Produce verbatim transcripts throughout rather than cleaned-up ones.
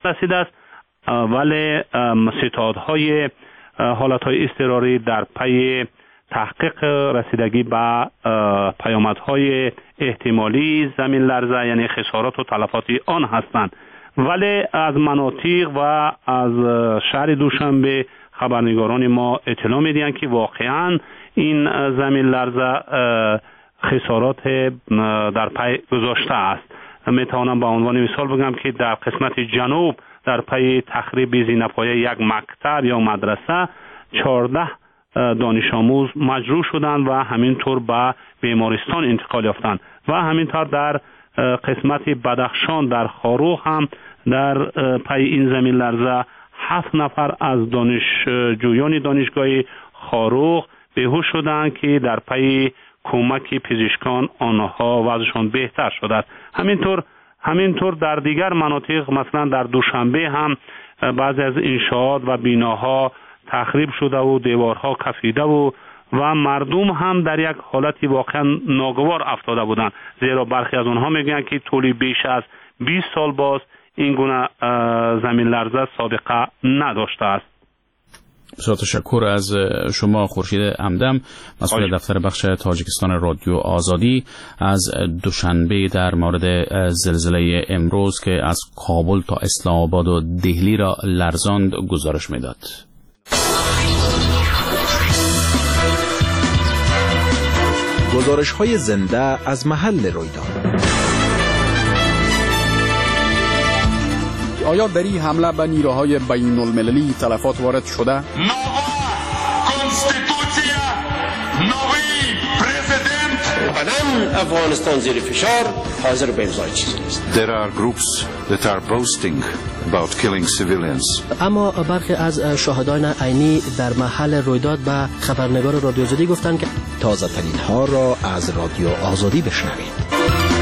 رسیده است، ولی ستادهای حالتهای اضطراری در پی تحقیق رسیدگی به پیامدهای احتمالی زمین لرزه یعنی خسارات و تلفات آن هستند. ولی از مناطق و از شهر دوشنبه خبرنگاران ما اطلاع میدهند که واقعا این زمین لرزه خسارات در پی گذاشته است. میتوانم به عنوان مثال بگم که در قسمت جنوب در پی تخریب زینه‌پایه یک مکتب یا مدرسه چهارده دانش آموز مجروح شدند و همینطور به بیمارستان انتقال یافتند و همینطور در قسمت بدخشان در خاروخ هم در پی این زمین لرزه هفت نفر از دانشجویان دانشگاه خاروخ بیهوش شدند که در پی کمک پزشکان آنها وضعشان بهتر شده است. همینطور همینطور در دیگر مناطق مثلا در دوشنبه هم بعضی از انشاءات و بیناها تخریب شده و دیوارها کفیده و و مردم هم در یک حالتی واقعا ناگوار افتاده بودند، زیرا برخی از اونها میگن که طولی بیش از بیست سال باز این گونه زمین لرزه سابقه نداشته است. بسیار تشکر از شما خورشید همدم، مسئول دفتر بخش تاجیکستان رادیو آزادی، از دوشنبه در مورد زلزله امروز که از کابل تا اسلام آباد و دهلی را لرزاند گزارش میداد. گزارش‌های زنده از محل رویداد. آیا در این حمله به نیروهای بین المللی تلفات وارد شده؟ نووا کنستیتوسیا، نوی پرزیدنت. قدم افغانستان زیر فشار حاضر به امضای چیزی است. There are groups that are boasting about killing civilians. اما برخی از شاهدان عینی در محل رویداد به خبرنگار رادیو آزادی گفتند که تازه ترین ها را از رادیو آزادی بشنوید.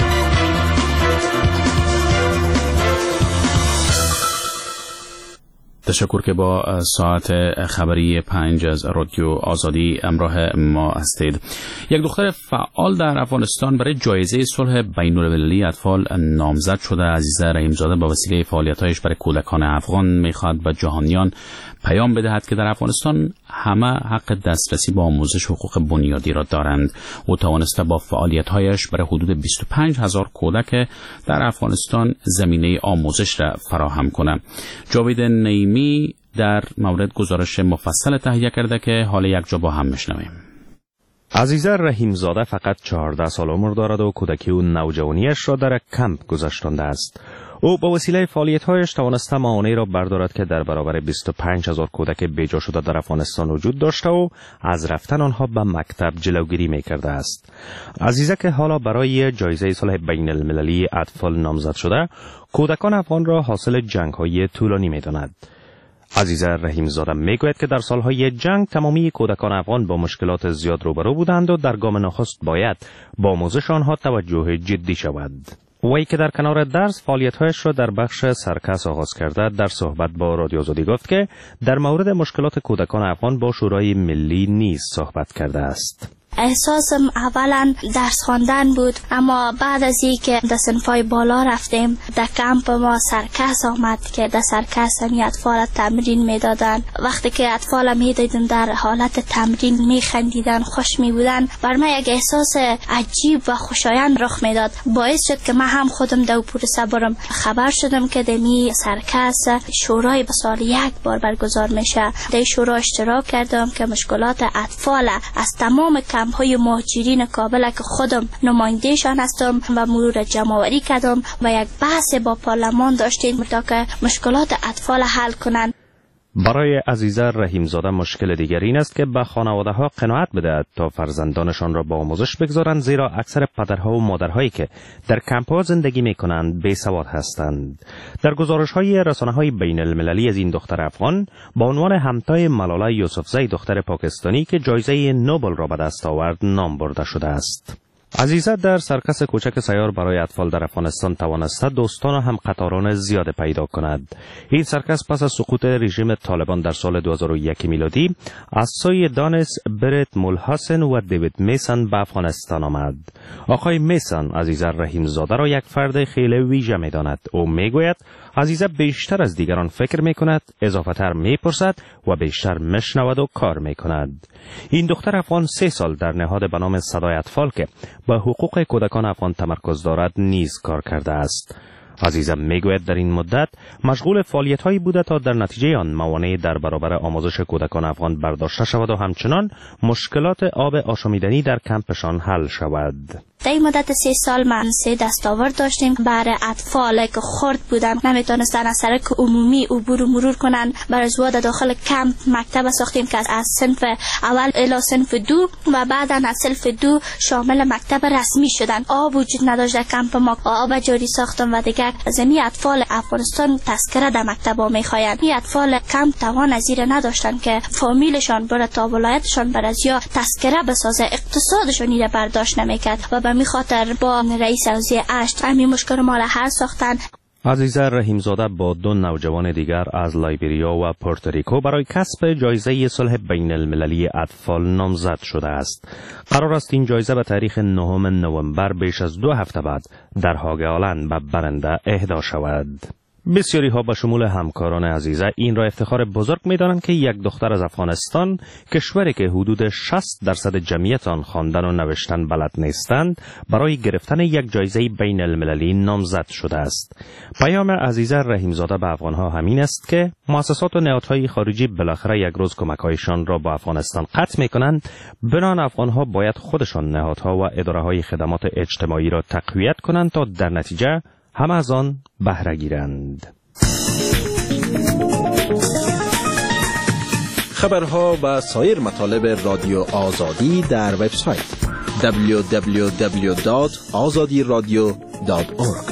تشکر که با ساعت خبری پنج از رادیو آزادی همراه ما هستید. یک دختر فعال در افغانستان برای جایزه صلح بین المللی اطفال نامزد شده. عزیزه رحیمزاده با وسیله فعالیت‌هایش برای کودکان افغان می‌خواهد به جهانیان پیام بدهد که در افغانستان همه حق دسترسی به آموزش و حقوق بنیادی را دارند. او توانسته با فعالیت‌هایش برای حدود بیست و پنج هزار کودک در افغانستان زمینه آموزش را فراهم کند. جاوید نیمی در مورد گزارش مفصل تهیه کرده که حال یک جا با هم میشنویم. عزیزه رحیمزاده فقط چهارده سال عمر دارد و کودکی و نوجوانیش را در کمپ گذشتانده است. او با وسیله فعالیت‌هایش توانسته معانه‌ای را بردارد که در برابر بیست و پنج هزار کودک بیجا شده در افغانستان وجود داشته و از رفتن آنها به مکتب جلوگیری می‌کرده است. عزیزه که حالا برای جایزه صلح بین المللی اطفال نامزد شده، کودکان افغان را حاصل جنگ‌های طولانی می‌داند. عزیزه رحیمزاده میگوید که در سالهای جنگ تمامی کودکان افغان با مشکلات زیاد روبرو بودند و در گام نخست باید با آموزش آنها توجه جدی شود. وی که در کنار درس فعالیت‌هایش را در بخش سرکس آغاز کرده، در صحبت با رادیو آزادی گفت که در مورد مشکلات کودکان افغان با شورای ملی نیز صحبت کرده است. احساسم اولا درس خواندن بود، اما بعد از اینکه در صنفای بالا رفتیم در کمپ ما سرکس آمد که در سرکس همی اطفال تمرین میدادن. وقتی که اطفال میدیدن در حالت تمرین میخندیدن، خوش میبودن، بر من یک احساس عجیب و خوشایند رخ میداد. باعث شد که من هم خودم دو پروسه برم. خبر شدم که دمی سرکس شورای به سال یک بار برگزار میشه. در شورا اشتراک کردم که مشکلات اطفال از تمام کمپ های مهاجرین کابل که خودم نمایندهشان هستم و مرور جمع‌آوری کردم و یک بحث با پارلمان داشتیم تا که مشکلات اطفال حل کنند. برای عزیزه رحیمزاده مشکل دیگر این است که به خانواده ها قناعت بدهد تا فرزندانشان را با آموزش بگذارند، زیرا اکثر پدرها و مادرهایی که در کمپ ها زندگی می کنند بیسواد هستند. در گزارش های رسانه های بین المللی از این دختر افغان با عنوان همتای ملاله یوسفزی دختر پاکستانی که جایزه نوبل را به دست آورد نام برده شده است. عزیزه در سرکس کوچک سیار برای اطفال در افغانستان توانسته دوستان و هم قطاران زیاد پیدا کند. این سرکس پس از سقوط رژیم طالبان در سال دو هزار و یک میلادی از سوی دانس برت مولحسن و دیوید میسن به افغانستان آمد. آقای میسن عزیزه رحیمزاده را یک فرد خیلی ویژه می‌داند. او میگوید عزیزه بیشتر از دیگران فکر می کند، اضافه تر می پرسد و بیشتر مشنود و کار می کند. این دختر افغان سه سال در نهاد به نام صدای اطفال که به حقوق کودکان افغان تمرکز دارد نیز کار کرده است. عزیزه میگوید در این مدت مشغول فعالیت‌هایی بوده تا در نتیجه آن موانع در برابر آموزش کودکان افغان برداشته شود و همچنان مشکلات آب آشامیدنی در کمپشان حل شود. در این مدت سه سال من سه دستاورد داشتیم برای اطفال که خرد بودن، نمیتونستن از سرک عمومی عبور و مرور کنن. برای زواد داخل کمپ مکتب ساختیم که از صنف اول الی صنف دو و بعدا از صنف دو شامل مکتب رسمی شدن. آب وجود نداشت در کمپ ما، آب جاری ساختم و دیگر زمین اطفال افغانستان تذکره در مکتب ها میخواین. این اطفال کمپ توان از زیر نداشتن که فامیلشان بره تا ولایتشان بره یا تذکره بسازه، اقتصادشون ایره برداشت نمیکرد و به می خاطر با رئیس حوزه اشت همین مشکل ما را حل ساختن. عزیزه رحیمزاده با دو نوجوان دیگر از لایبریا و پورتوریکو برای کسب جایزه صلح بین المللی اطفال نامزد شده است. قرار است این جایزه به تاریخ نهم نوامبر بیش از دو هفته بعد در هاگ آلند به برنده اهدا شود. بسیاری ها به شمول همکاران عزیزه این را افتخار بزرگ می دانند که یک دختر از افغانستان، کشوری که حدود شصت درصد جمعیت آن خواندن و نوشتن بلد نیستند، برای گرفتن یک جایزه بین المللی نامزد شده است. پیام عزیزه رحیمزاده به افغان ها همین است که مؤسسات و نهادهای خارجی بالاخره یک روز کمک‌هایشان را با افغانستان قطع می کنند. بنابراین افغان ها باید خودشان نهادها و اداره های خدمات اجتماعی را تقویت کنند تا در نتیجه همه از آن بهره گیرند. خبرها و سایر مطالب رادیو آزادی در وبسایت دبلیو دبلیو دبلیو دات آزادی رادیو دات اورگ.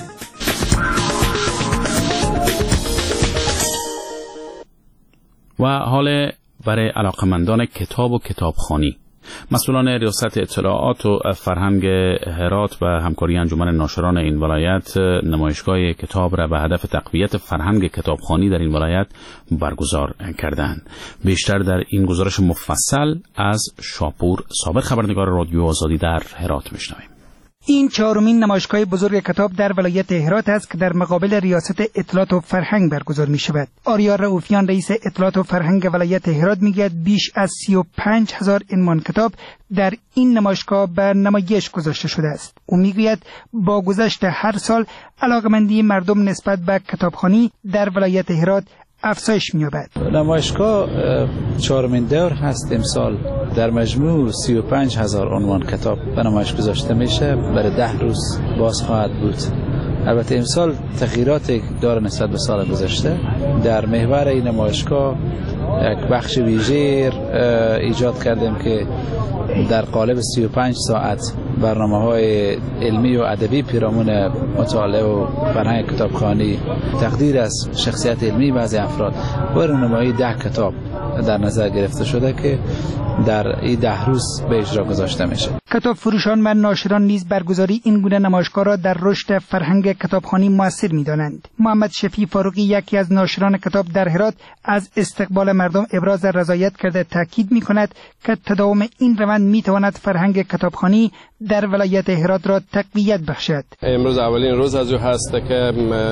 و حال برای علاقمندان کتاب و کتابخوانی، مسئولان ریاست اطلاعات و فرهنگ هرات و همکاری انجمن ناشران این ولایت نمایشگاه کتاب را به هدف تقویت فرهنگ کتابخوانی در این ولایت برگزار کردند. بیشتر در این گزارش مفصل از شاپور صابر، خبرنگار رادیو آزادی در هرات، میشنویم. این چهارمین نمایشگاه بزرگ کتاب در ولایت هرات است که در مقابل ریاست اطلاعات و فرهنگ برگزار می شود. آریا رؤوفیان رئیس اطلاعات و فرهنگ ولایت هرات میگوید بیش از سی و پنج هزار عنوان کتاب در این نمایشگاه به نمایش گذاشته شده است. او میگوید با گذشت هر سال علاقمندی مردم نسبت به کتابخوانی در ولایت هرات افزایش می‌یابد. نمایشگاه چهارمین دور هست امسال. در مجموع سی و پنج هزار عنوان کتاب به نمایش گذاشته میشه، برای ده روز باز خواهد بود. البته امسال تغییراتی داره نسبت به سال گذشته. در محور این نمایشگاه یک بخش ویژه ایجاد کردیم که در قالب سی و پنج ساعت برنامه‌های علمی و ادبی پیرامون مطالعه و فرهنگ کتابخوانی، تقدیر از شخصیت علمی بعضی افراد و رونمایی ده کتاب در نظر گرفته شده که در این ده روز به اجرا گذاشته میشه. کتاب فروشان و ناشران نیز برگزاری این گونه نمایشگاه را در رشد فرهنگ کتابخوانی موثر می‌دانند. محمد شفیع فاروقی، یکی از ناشران کتاب در هرات، از استقبال مردم ابراز رضایت کرده تاکید می‌کند که تداوم این روند می‌تواند فرهنگ کتابخوانی در ولایت هرات را تقویت بخشد. امروز اولین روز از او هست که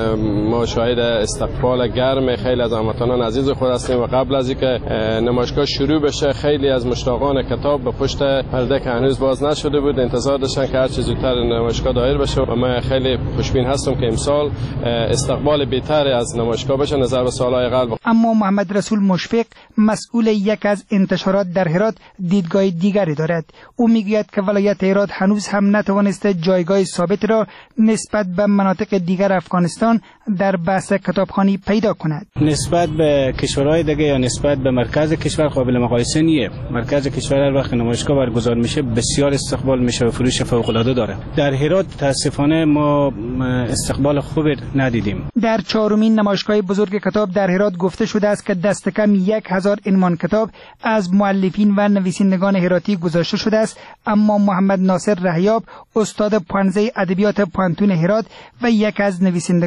ما شاهد استقبال گرم خیلی از هموطنان عزیز خود هستیم و قبل از اینکه نمایشگاه شروع بشه خیلی از مشتاقان کتاب به پشت پرده که هنوز باز نشده بود انتظار داشتن که هر چه زودتر نمایشگاه دایر بشه و من خیلی خوشبین هستم که امسال استقبال بهتر از نمایشگاه بشه نظر به سالهای قبل. اما محمد رسول مشفق، مسئول یک از انتشارات در هرات، دیدگاه دیگری دارد. او میگوید که ولایت هرات هنوز هم نتوانسته جایگاه ثابت را نسبت به مناطق دیگر افغانستان در بحث کتابخوانی پیدا کند. نسبت به کشورهای دیگه یا نسبت به مرکز کشور قابل مقایسه نیست. مرکز کشور هر وقت نمایشگاه برگزار میشه بسیار استقبال میشه و فروش فوق العاده داره. در هرات متاسفانه ما استقبال خوبی ندیدیم. در چهارمین نمایشگاه بزرگ کتاب در هرات گفته شده است که دست کم یک هزار عنوان کتاب از مؤلفین و نویسندگان هراتی گذاشته شده است، اما محمد ناصر رهیاب، استاد پانزه ادبیات پانتون هرات و یک از نویسندگان،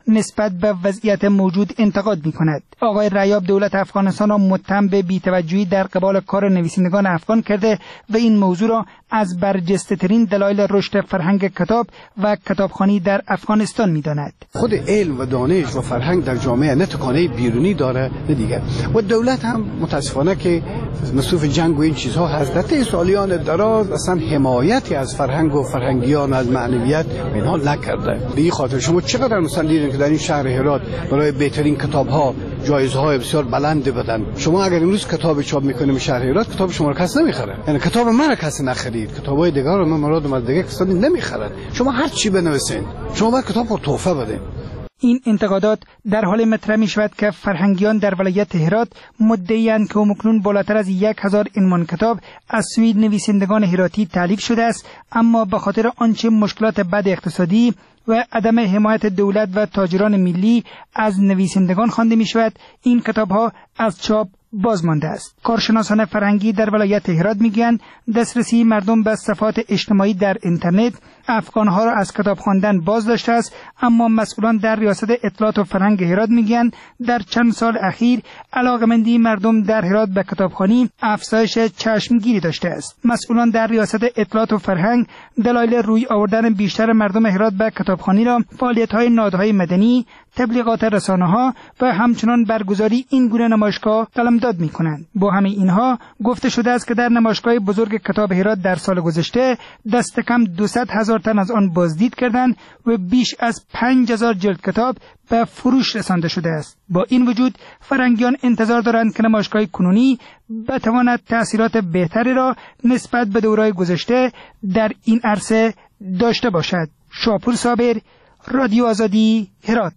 نسبت به وضعیت موجود انتقاد می‌کند. آقای ریاب دولت افغانستان را متهم به بی‌توجهی در قبال کار نویسندگان افغان کرده و این موضوع را از برجسته‌ترین دلایل رشد فرهنگ کتاب و کتابخوانی در افغانستان می‌داند. خود علم و دانش و فرهنگ در جامعه نه تکانه بیرونی داره نه دیگر، و دولت هم متاسفانه که مصروف جنگ و این چیزها هست. در طی سالیان دراز اصلا حمایتی از فرهنگ و فرهنگیان از معنویت اینها نکرده. به این خاطر شما چقدر مثلا دیدین که در این شهر هرات برای بهترین کتاب‌ها جایزه‌های بسیار بلند بدن. شما اگر امروز کتاب چاپ می‌کنیم شهر هرات، کتاب شما رو کس نمی‌خره. یعنی کتاب من کسی نخرید، کتاب‌های دیگر رو من مراد از دیگه کسی نمی‌خره. شما هر چی بنویسین، شما باید کتاب رو تحفه بدین. این انتقادات در حال مطرح می شود که فرهنگیان در ولایت هرات مدعی‌اند که همکنون بالاتر از یک هزار عنوان کتاب از سوی نویسندگان هراتی تالیف شده است، اما به خاطر آنچه مشکلات بد اقتصادی و عدم حمایت دولت و تاجران ملی از نویسندگان خوانده می شود، این کتاب‌ها از چاپ باز مانده است. کارشناسان فرهنگی در ولایت هرات میگویند دسترسی مردم به صفحات اجتماعی در اینترنت افغانها را از کتاب خواندن باز داشته است، اما مسئولان در ریاست اطلاعات و فرهنگ هرات میگویند در چند سال اخیر علاقمندی مردم در هرات به کتابخوانی افزایش چشمگیری داشته است. مسئولان در ریاست اطلاعات و فرهنگ دلایل روی آوردن بیشتر مردم هرات به کتابخوانی را فعالیت‌های نهادهای مدنی، تبلیغات رسانه‌ها و همچنان برگزاری این گونه نمایشگاه قلمداد می‌کنند. با همه اینها گفته شده است که در نمایشگاه بزرگ کتاب هرات در سال گذشته دست کم دویست هزار تن از آن بازدید کردند و بیش از پنج هزار جلد کتاب به فروش رسانده شده است. با این وجود فرهنگیان انتظار دارند که نمایشگاه کنونی بتواند تأثیرات بهتری را نسبت به دوره‌های گذشته در این عرصه داشته باشد. شاپور صابر، رادیو آزادی، هرات.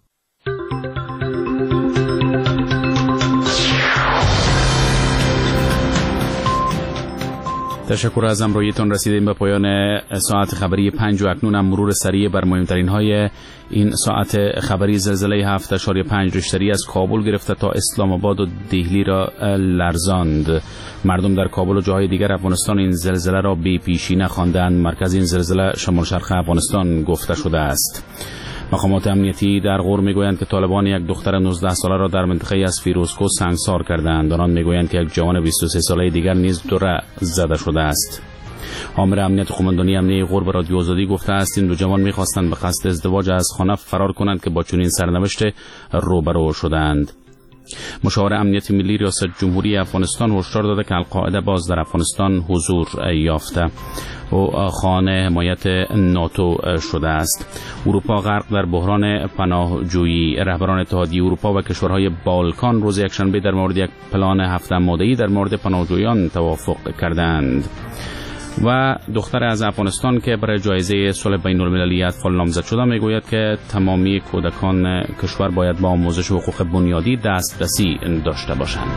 تشکر از همراهیتان. رسیدیم به پایان ساعت خبری پنج و اکنون هم مرور سریع بر مهمترین های این ساعت خبری. زلزله هفت اشاریه پنج ریشتری از کابل گرفته تا اسلام آباد و دهلی را لرزاند. مردم در کابل و جاهای دیگر افغانستان این زلزله را بی پیشینه خواندند. مرکز این زلزله شمال شرق افغانستان گفته شده است. مقامات امنیتی در غور میگویند که طالبان یک دختر نوزده ساله را در منطقه از فیروزکوه سنگسار کردند. آنان میگویند که یک جوان بیست و سه ساله دیگر نیز دوره زده شده است. آمر امنیت قماندانی امنیه غور به رادیو آزادی گفته است این دو جوان میخواستند به قصد ازدواج از خانه فرار کنند که با چنین سرنوشت روبرو شدند. مشاور امنیت ملی ریاست جمهوری افغانستان هشدار داده که القاعده باز در افغانستان حضور یافته و خانه حمایت ناتو شده است. اروپا غرق در بحران پناهجویی. رهبران اتحادیه اروپا و کشورهای بالکان روز یکشنبه در مورد یک پلان هفت ماده‌ای در مورد پناهجویان توافق کردند. و دختر از افغانستان که برای جایزه صلح بین المللی اطفال نامزد شده میگوید که تمامی کودکان کشور باید با آموزش حقوق بنیادی دسترسی داشته باشند.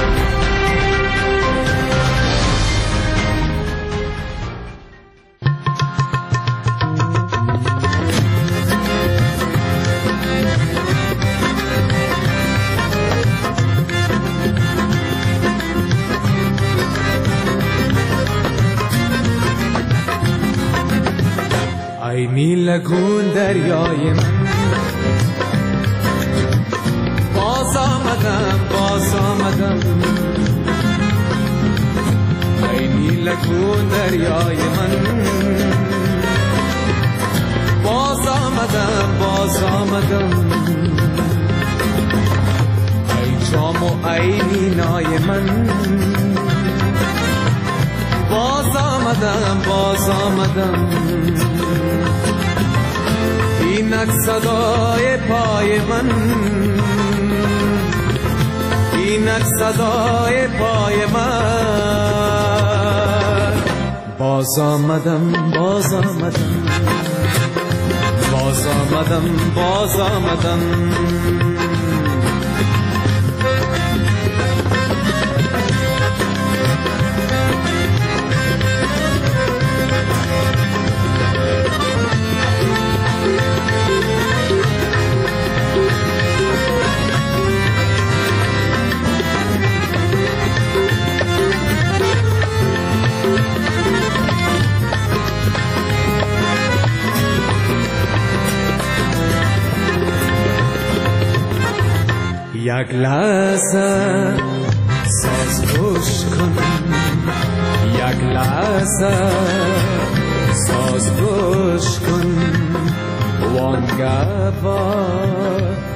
ای نیلگون دریای من باز آمدم باز آمدم ای نیلگون دریای من باز آمدم باز آمدم ای جام و ای مینای من باز آمدم باز آمدم اینک صدای پای من اینک صدای پای من باز آمدم باز آمدم باز آمدم باز آمدم یک لحظه ساز گوش کن، یک لحظه ساز گوش کن، وانگه با